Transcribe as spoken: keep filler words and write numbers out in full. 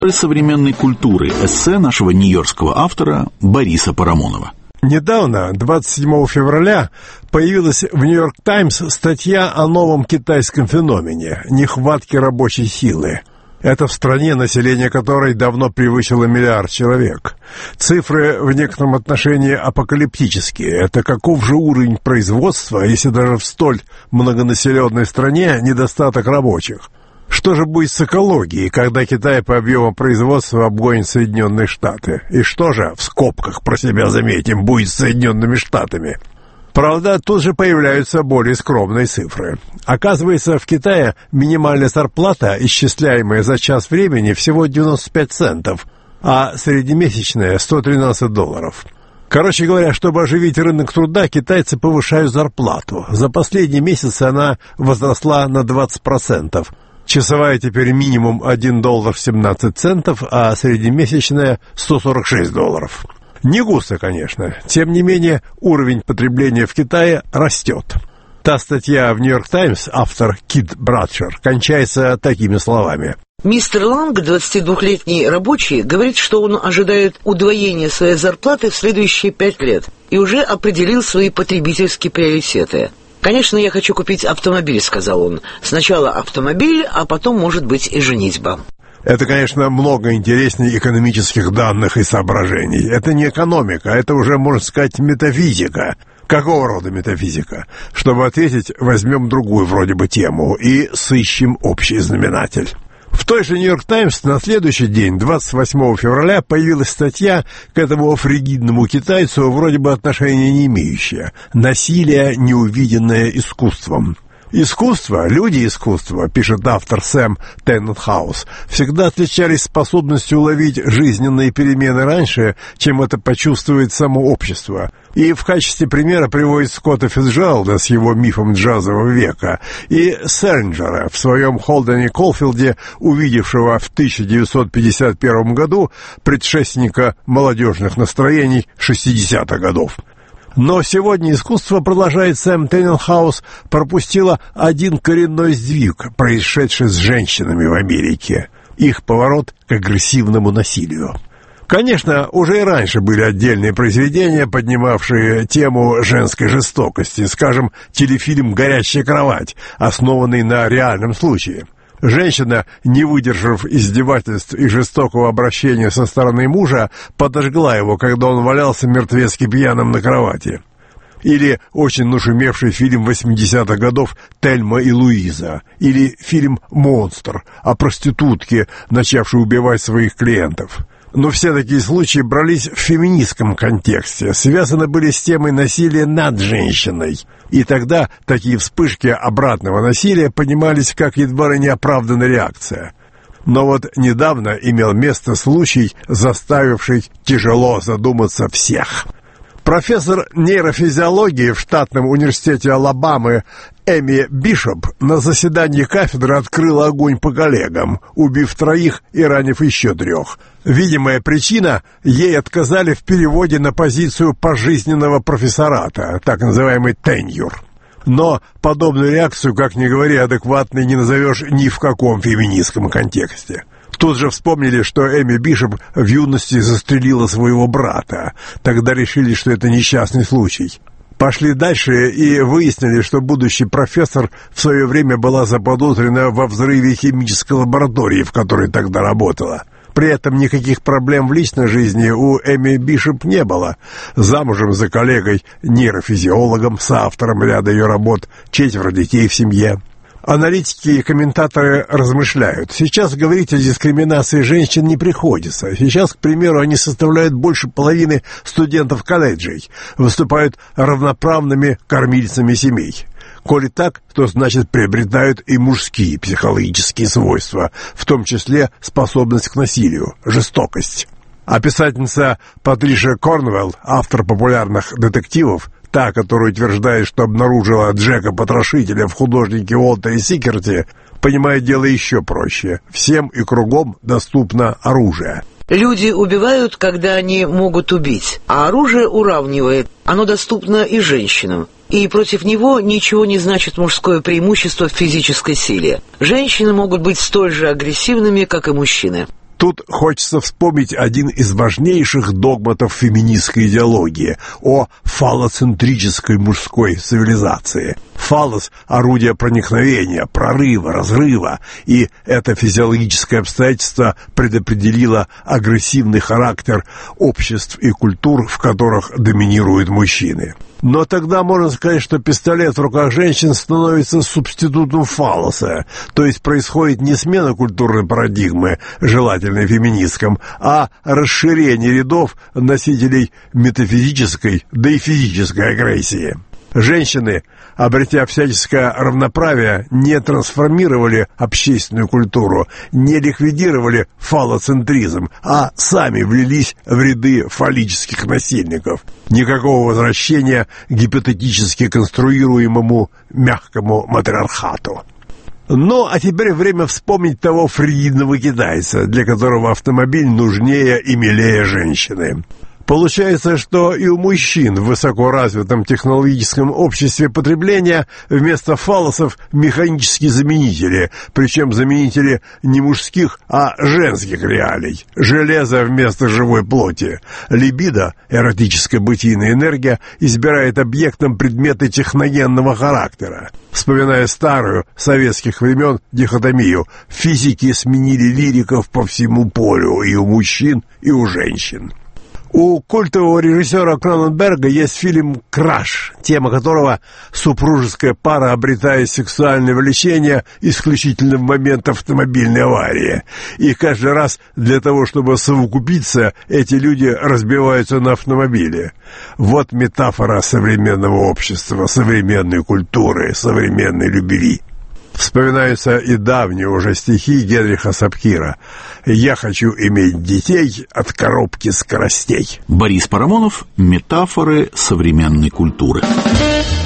современной культуры. Эссе нашего нью-йоркского автора Бориса Парамонова. Недавно, двадцать седьмого февраля, появилась в «Нью-Йорк Таймс» статья о новом китайском феномене – нехватке рабочей силы. Это в стране, население которой давно превысило миллиард человек. Цифры в некотором отношении апокалиптические. Это каков же уровень производства, если даже в столь многонаселенной стране недостаток рабочих? Что же будет с экологией, когда Китай по объему производства обгонит Соединенные Штаты? И что же, в скобках про себя заметим, будет с Соединенными Штатами? Правда, тут же появляются более скромные цифры. Оказывается, в Китае минимальная зарплата, исчисляемая за час времени, всего девяносто пять центов, а среднемесячная – сто тринадцать долларов. Короче говоря, чтобы оживить рынок труда, китайцы повышают зарплату. За последний месяц она возросла на двадцать процентов. Часовая теперь минимум один доллар семнадцать центов, а среднемесячная – сто сорок шесть долларов. Не густо, конечно. Тем не менее, уровень потребления в Китае растет. Та статья в «Нью-Йорк Таймс», автор Кит Братшер, кончается такими словами. Мистер Ланг, двадцатидвухлетний рабочий, говорит, что он ожидает удвоения своей зарплаты в следующие пять лет и уже определил свои потребительские приоритеты. «Конечно, я хочу купить автомобиль», — сказал он. «Сначала автомобиль, а потом, может быть, и женитьба». Это, конечно, много интереснее экономических данных и соображений. Это не экономика, это уже, можно сказать, метафизика. Какого рода метафизика? Чтобы ответить, возьмем другую вроде бы тему и сыщем общий знаменатель. В той же «Нью-Йорк Таймс» на следующий день, двадцать восьмого февраля, появилась статья к этому фригидному китайцу, вроде бы отношения не имеющая. «Насилие, неувиденное искусством». Искусство, люди искусства, пишет автор Сэм Теннетхаус, всегда отличались способностью уловить жизненные перемены раньше, чем это почувствует само общество. И в качестве примера приводит Скотта Фицджералда с его мифом джазового века и Селлинджера в своем Холдене Колфилде, увидевшего в тысяча девятьсот пятьдесят первом году предшественника молодежных настроений шестидесятых годов. Но сегодня искусство, продолжает Сэм Теннетхаус, пропустило один коренной сдвиг, происшедший с женщинами в Америке. Их поворот к агрессивному насилию. Конечно, уже и раньше были отдельные произведения, поднимавшие тему женской жестокости, скажем, телефильм «Горящая кровать», основанный на реальном случае. Женщина, не выдержав издевательств и жестокого обращения со стороны мужа, подожгла его, когда он валялся мертвецки пьяным на кровати. Или очень нашумевший фильм восьмидесятых годов «Тельма и Луиза». Или фильм «Монстр» о проститутке, начавшей убивать своих клиентов. Но все такие случаи брались в феминистском контексте, связаны были с темой насилия над женщиной. И тогда такие вспышки обратного насилия понимались как едва ли неоправданная реакция. Но вот недавно имел место случай, заставивший тяжело задуматься всех. Профессор нейрофизиологии в штатном университете Алабамы Эми Бишоп на заседании кафедры открыла огонь по коллегам, убив троих и ранив еще трех. Видимая причина – ей отказали в переводе на позицию пожизненного профессората, так называемый теньюр. Но подобную реакцию, как ни говори, адекватной не назовешь ни в каком феминистском контексте. Тут же вспомнили, что Эми Бишоп в юности застрелила своего брата. Тогда решили, что это несчастный случай. Пошли дальше и выяснили, что будущий профессор в свое время была заподозрена во взрыве химической лаборатории, в которой тогда работала. При этом никаких проблем в личной жизни у Эми Бишоп не было. Замужем за коллегой-нейрофизиологом, соавтором ряда ее работ, четверо детей в семье. Аналитики и комментаторы размышляют. Сейчас говорить о дискриминации женщин не приходится. Сейчас, к примеру, они составляют больше половины студентов колледжей, выступают равноправными кормильцами семей. Коли так, то значит приобретают и мужские психологические свойства, в том числе способность к насилию, жестокость. А писательница Патриша Корнвелл, автор популярных детективов, та, которая утверждает, что обнаружила Джека-потрошителя в художнике Уолтере Сикерте, понимает дело еще проще. Всем и кругом доступно оружие. Люди убивают, когда они могут убить, а оружие уравнивает. Оно доступно и женщинам. И против него ничего не значит мужское преимущество в физической силе. Женщины могут быть столь же агрессивными, как и мужчины. Тут хочется вспомнить один из важнейших догматов феминистской идеологии о фаллоцентрической мужской цивилизации. Фаллос – орудие проникновения, прорыва, разрыва, и это физиологическое обстоятельство предопределило агрессивный характер обществ и культур, в которых доминируют мужчины. Но тогда можно сказать, что пистолет в руках женщин становится субститутом фаллоса, то есть происходит не смена культурной парадигмы, желательной феминисткам, а расширение рядов носителей метафизической, да и физической агрессии. Женщины, обретя всяческое равноправие, не трансформировали общественную культуру, не ликвидировали фаллоцентризм, а сами влились в ряды фаллических насильников. Никакого возвращения к гипотетически конструируемому мягкому матриархату. Ну, а теперь время вспомнить того фригидного китайца, для которого автомобиль нужнее и милее женщины. Получается, что и у мужчин в высокоразвитом технологическом обществе потребления вместо фаллосов механические заменители, причем заменители не мужских, а женских реалий. Железо вместо живой плоти. Либидо, эротическая бытийная энергия, избирает объектом предметы техногенного характера. Вспоминая старую, советских времен, дихотомию, физики сменили лириков по всему полю и у мужчин, и у женщин. У культового режиссера Кроненберга есть фильм «Краш», тема которого супружеская пара обретает сексуальное влечение исключительно в момент автомобильной аварии. И каждый раз для того, чтобы совокупиться, эти люди разбиваются на автомобиле. Вот метафора современного общества, современной культуры, современной любви. Вспоминаются и давние уже стихи Генриха Сапкира «Я хочу иметь детей от коробки скоростей». Борис Парамонов. Метафоры современной культуры.